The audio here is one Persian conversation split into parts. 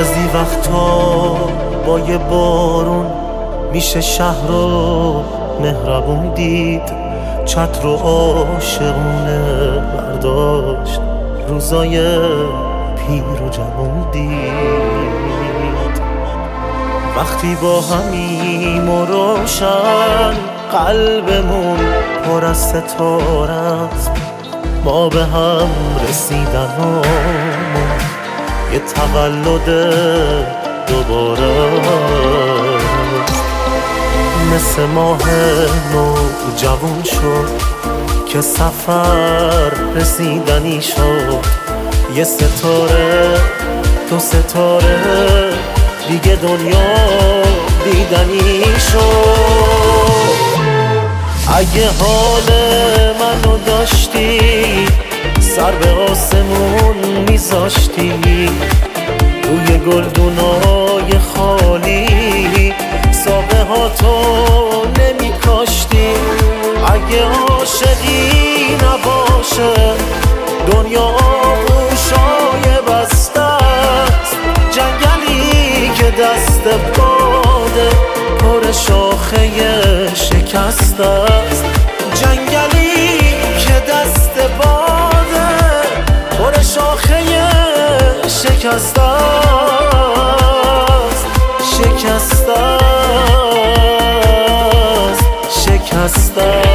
بعضی وقتا با یه بارون میشه شهر رو مهربون دید، چتر و عاشقونه برداشت، روزای پیر و جوون دید. وقتی با همیم و روشن قلبمون پر از ستاره است، ما به هم رسیدنمون یه تولد دوباره است. مثل ماه نو جوون شد که سفر رسیدنی شد، یه ستاره دو ستاره دیگه دنیا دیدنی شد. اگه حال منو داشتی سر به آسمون میذاشتی، روی گلدونای خالی ساقه ها تو نمی کاشتی. اگه عاشقی نباشه دنیا آغوشای بسته است، جنگلی که دست باده پر شاخه شکسته است، جنگلی که دست باده پر شاخه شکسته است، شکسته است، شکسته است.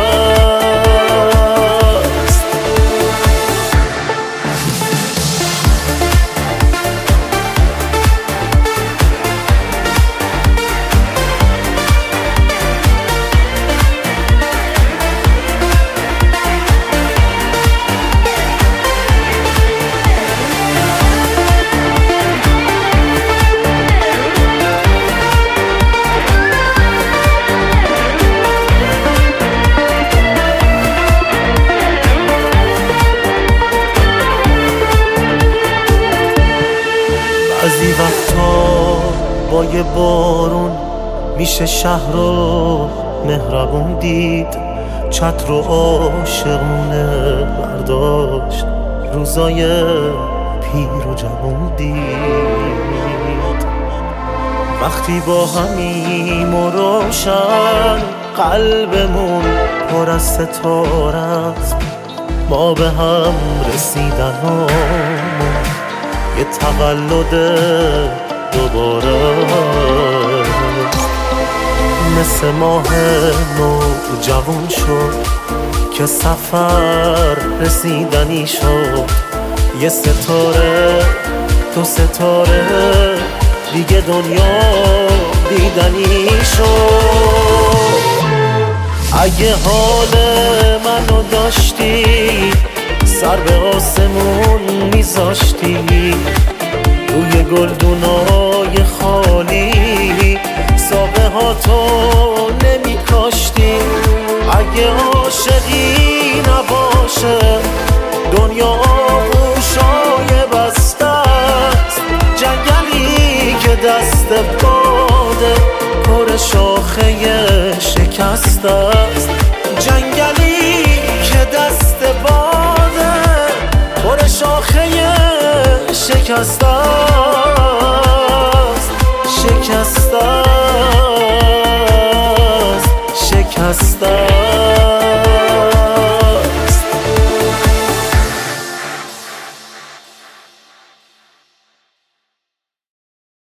بعضی وقتا با یه بارون میشه شهر رو مهربون دید، چتر و عاشقونه برداشت، روزای پیر و جوون دید. وقتی با همیم و روشن قلبمون پر از ستاره است، ما به هم رسیدنمون یه تولد دوباره است. مثل ماه نو جوون شد که سفر رسیدنی شد، یه ستاره دو ستاره دیگه دنیا دیدنی شد. اگه حال منو داشتی سر به آسمون میذاشتی، روی گلدونای خالی ساقه ها تو نمی کاشتی. اگه عاشقی نباشه دنیا آغوشای بسته است، جنگلی که دست باده پر شاخه شکسته است، جنگلی که دست باده پر شاخه شکسته است.